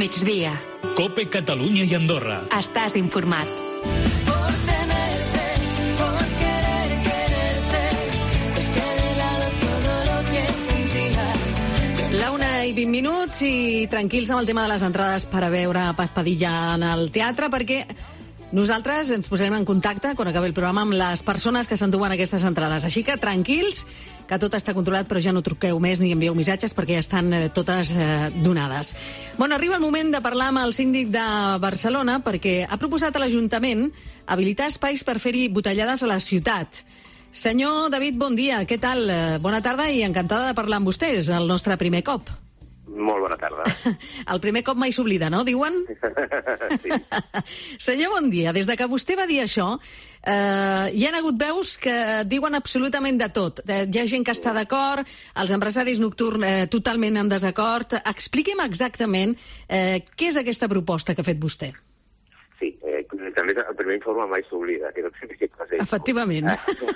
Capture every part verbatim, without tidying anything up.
migdia. COPE Catalunya i Andorra. Estàs informat. La una i vint minuts i tranquils amb el tema de les entrades per a veure Paz Padilla en el teatre, perquè nosaltres ens posarem en contacte, quan acabi el programa, amb les persones que s'enduen aquestes entrades. Així que tranquils, que tot està controlat, però ja no truqueu més ni envieu missatges perquè ja estan eh, totes eh, donades. Bueno, arriba el moment de parlar amb el síndic de Barcelona, perquè ha proposat a l'Ajuntament habilitar espais per fer-hi botellades a la ciutat. Senyor David, bon dia. Què tal? Bona tarda i encantada de parlar amb vostès, el nostre primer cop. Molt bona tarda. El primer cop mai s'oblida, no? Diuen? Sí. Senyor, bon dia. Des de que vostè va dir això, eh, hi ha hagut veus que diuen absolutament de tot. Eh, hi ha gent que està d'acord, els empresaris nocturns eh, totalment en desacord. Expliqui'm exactament eh, què és aquesta proposta que ha fet vostè. Sí, eh, també el primer informe mai s'oblida, que no sé què passa. Efectivament.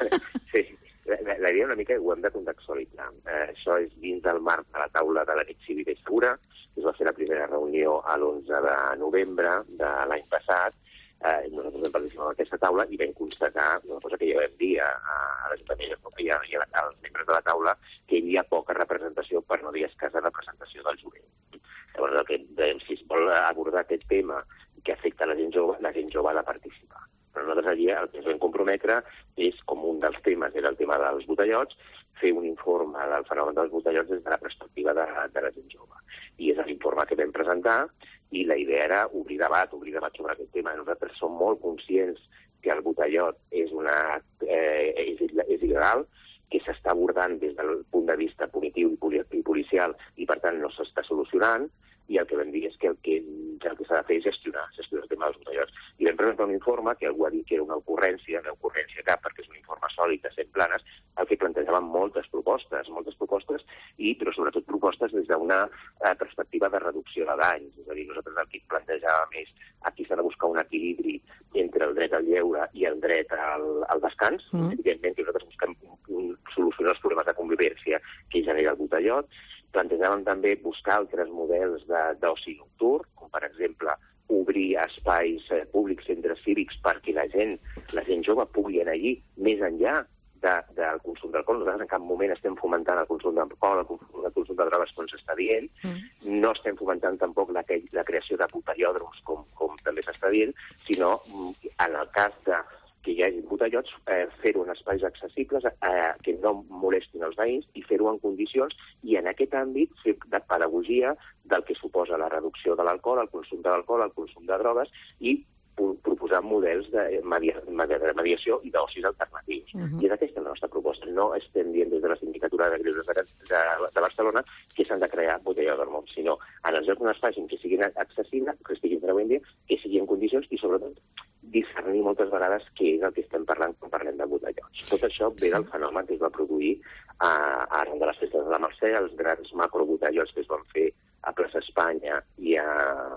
Sí, la, la idea una mica ho hem de contextualitzar. Eh, això és dins del marc de la taula de la nit cívica i segura, que es va fer la primera reunió a l'onze de novembre de l'any passat. Eh, nosaltres vam participar en aquesta taula i vam constatar una cosa que ja vam dir a, a l'Ajuntament i, a, i a, als membres de la taula, que hi havia poca representació, per no dir escassa representació del jovent. Llavors, el que dèiem, si es vol abordar aquest tema que afecta la gent jove, la gent jove ha de participar. Però nosaltres allà el que ens vam comprometre és, com un dels temes era el tema dels botellots, fer un informe del fenomen dels botellots des de la perspectiva de, de la gent jove. I és l'informe que vam presentar i la idea era obrir debat, obrir debat sobre aquest tema. Nosaltres som molt conscients que el botellot és, una, eh, és, és il·legal, que s'està abordant des del punt de vista punitiu i policial i, per tant, no s'està solucionant, i el que vam dir és que el que, el que s'ha de fer és gestionar, gestionar el tema dels botellots. I vam presentar un informe que algú ha dit que era una ocurrència, una ocurrència cap, perquè és un informe sòlid de cent planes, el que plantejava moltes propostes, moltes propostes, i, però sobretot propostes des d'una eh, perspectiva de reducció de danys. És a dir, nosaltres el que plantejàvem és aquí s'ha de buscar un equilibri entre el dret al lleure i el dret al, al descans. Mm. Evidentment que nosaltres busquem un, solucionar els problemes de convivència que genera el botellot. Plantejàvem també buscar altres models d'oci nocturn, com per exemple obrir espais eh, públics, centres cívics, perquè la gent, la gent jove pugui anar allí més enllà de, del consum d'alcohol. Nosaltres en cap moment estem fomentant el consum d'alcohol, el, el consum de drogues, com s'està dient. Mm. No estem fomentant tampoc la, la creació de botellòdroms, com, com també s'està dient, sinó en el cas de que hi hagi botellots, eh, fer-ho en espais accessibles, eh, que no molestin els veïns i fer-ho en condicions i en aquest àmbit fer de pedagogia del que suposa la reducció de l'alcohol, el consum de l'alcohol, el consum de drogues i proposar models de, media, de mediació i d'ocis alternatius. Uh -huh. I és aquesta la nostra proposta. No estem dient des de la Sindicatura de Greuges de, de, de Barcelona que s'han de crear botellòdroms, sinó en els llocs on es facin que siguin accessibles, que estiguin treballant, que siguin en condicions i, sobretot, discernir moltes vegades què és el que estem parlant quan parlem de botellots. Tot això ve del fenomen que es va produir a, arran de les festes de la Mercè, els grans macrobotellots que es van fer a Plaça Espanya i a,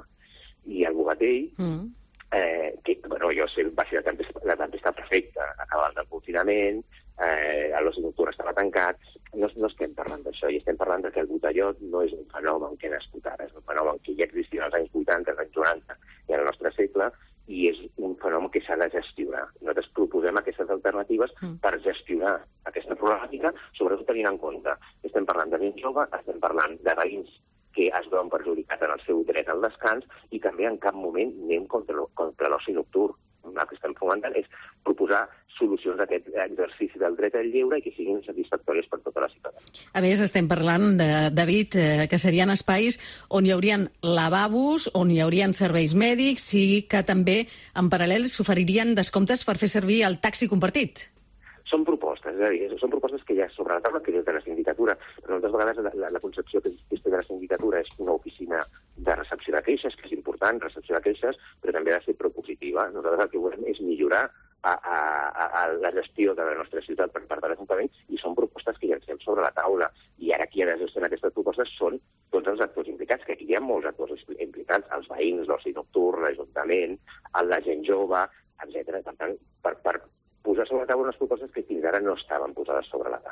i al Bogatell, mm. eh, que, bueno, jo sé, va ser la tempesta, la tempesta perfecta, acabant del confinament, eh, l'oci nocturn estava tancat, no, no estem parlant d'això, i estem parlant que el botellot no és un fenomen que ha nascut ara, és un fenomen que ja existia als anys vuitanta, als anys noranta i en el nostre segle, i és un fenomen que s'ha de gestionar. Nosaltres proposem aquestes alternatives mm. per gestionar aquesta problemàtica, sobretot tenint en compte que estem parlant de gent jove, estem parlant de veïns que es veuen perjudicats en el seu dret al descans i també en cap moment anem contra, contra l'oci nocturn. El que estem fomentant és proposar solucions a aquest exercici del dret al lleure i que siguin satisfactòries per tota la ciutadania. A més, estem parlant, de, David, eh, que serien espais on hi haurien lavabos, on hi haurien serveis mèdics i que també, en paral·lel, s'oferirien descomptes per fer servir el taxi compartit. Són propostes, és a dir, són propostes que hi ha sobre la taula, que des de la sindicatura, però moltes vegades la, la, la concepció que existeix de la sindicatura és una oficina de recepció de queixes, que és important, recepció de queixes, però també ha de ser propositiva. Nosaltres el que volem és millorar a, a, a la gestió de la nostra ciutat per part de l'Ajuntament i són propostes que llancem sobre la taula. I ara qui ha de gestionar aquestes propostes són tots els actors implicats, que aquí hi ha molts actors implicats, els veïns, l'oci nocturn, l'Ajuntament, la gent jove, etcètera. Per tant, per, per posar sobre la taula unes propostes que fins ara no estaven posades sobre la taula.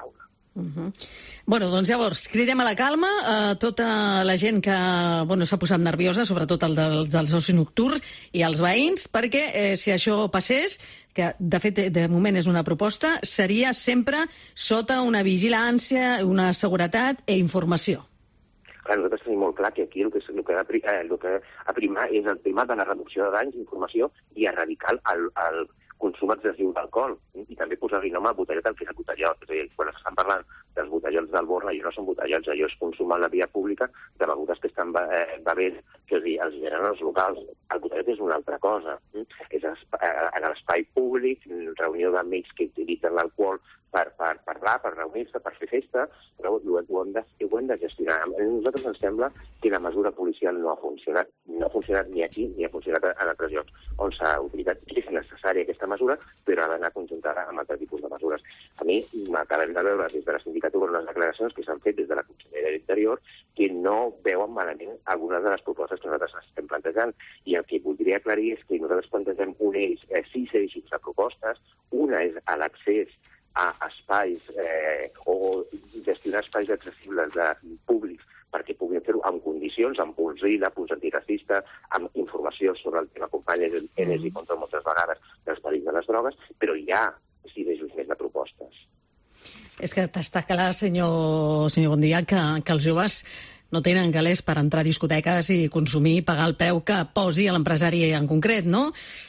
Uh-huh. Bueno, doncs llavors, cridem a la calma a tota la gent que bueno, s'ha posat nerviosa, sobretot el del, dels oci nocturn i els veïns, perquè eh, si això passés, que de fet de moment és una proposta, seria sempre sota una vigilància, una seguretat i informació. Clar, nosaltres tenim molt clar que aquí el que, el que, ha, eh, el que ha primat és el tema de la reducció de danys, informació i erradicar el, el consum excessiu d'alcohol i també posar-li nom al botellot al que és el botellot. És a dir, quan estan parlant dels botellots del Born, allò no són botellots, allò és consum a la via pública de begudes que estan eh, bevent, que els, els generen els locals. El botellot és una altra cosa. És en l'espai públic, reunió d'amics que utilitzen l'alcohol per, per parlar, per reunir-se, per fer festa, però ho, ho, hem de, ho hem de gestionar. A nosaltres ens sembla que la mesura policial no ha funcionat, no ha funcionat ni aquí ni ha funcionat en altres llocs on s'ha utilitzat. És necessària aquesta mesura, però ha d'anar conjuntada amb altres tipus de mesures. A mi m'acabem de veure des de la sindicatura unes declaracions que s'han fet des de la Conselleria d'Interior que no veuen malament algunes de les propostes que nosaltres estem plantejant. I el que voldria aclarir és que nosaltres plantegem un eix, eh, sis eixos de propostes. Una és a l'accés a espais eh, o gestionar espais accessibles de públics perquè puguin fer-ho amb condicions, amb punts I L A, punts antiracistes, amb informació sobre el tema companyes N S I contra moltes vegades dels perills de les drogues, però hi ha sis eixos més de propostes. És que està clar, senyor, senyor Bondia, que, que els joves no tenen calés per entrar a discoteques i consumir i pagar el preu que posi a l'empresari en concret, no?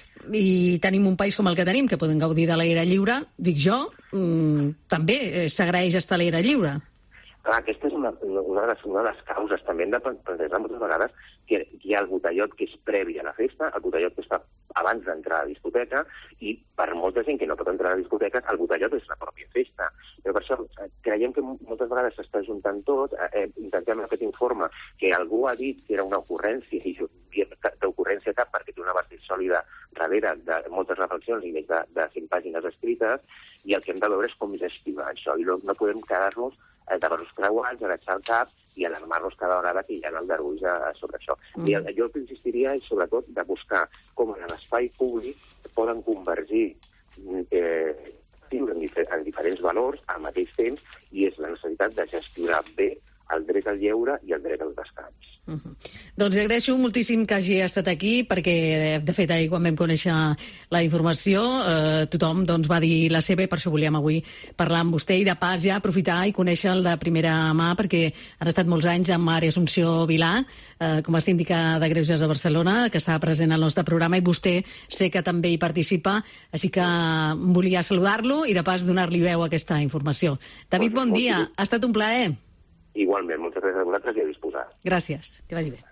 I tenim un país com el que tenim, que poden gaudir de l'aire lliure, dic jo, mmm, també s'agraeix estar a l'aire lliure. Clar, aquesta és una, una, de les, una de les causes. També hem de plantejar moltes vegades que hi ha el botellot que és previ a la festa, el botellot que està abans d'entrar a la discoteca, i per molta gent que no pot entrar a la discoteca, el botellot és la pròpia festa. Però per això creiem que moltes vegades s'està juntant tot, eh, intentem aquest informe que algú ha dit que era una ocurrència, i jo d'ocurrència cap perquè té una base sòlida darrere de moltes reflexions i més de, de cinc pàgines escrites, i el que hem de veure és com gestionar això, i no, no podem quedar-nos de braços creuats, agachar el cap i alarmar-nos cada vegada que hi ha aldarulls sobre això. Mm. I jo el que insistiria és sobretot de buscar com en l'espai públic poden convergir eh, en, difer en diferents valors al mateix temps, i és la necessitat de gestionar bé el dret al lleure i el dret al descans. Uh -huh. Doncs li agraeixo moltíssim que hagi estat aquí, perquè de fet ahir quan vam conèixer la informació eh, tothom doncs, va dir la seva, i per això volíem avui parlar amb vostè i de pas ja aprofitar i conèixer-lo de primera mà, perquè han estat molts anys amb Maria Assumpció Vilà eh, com a síndica de Greuges de Barcelona, que estava present al nostre programa, i vostè sé que també hi participa, així que volia saludar-lo i de pas donar-li veu a aquesta informació. David, bon dia, ha estat un plaer. Igualment, moltes gràcies a vosaltres i a disposar. Gràcies, que vagi bé.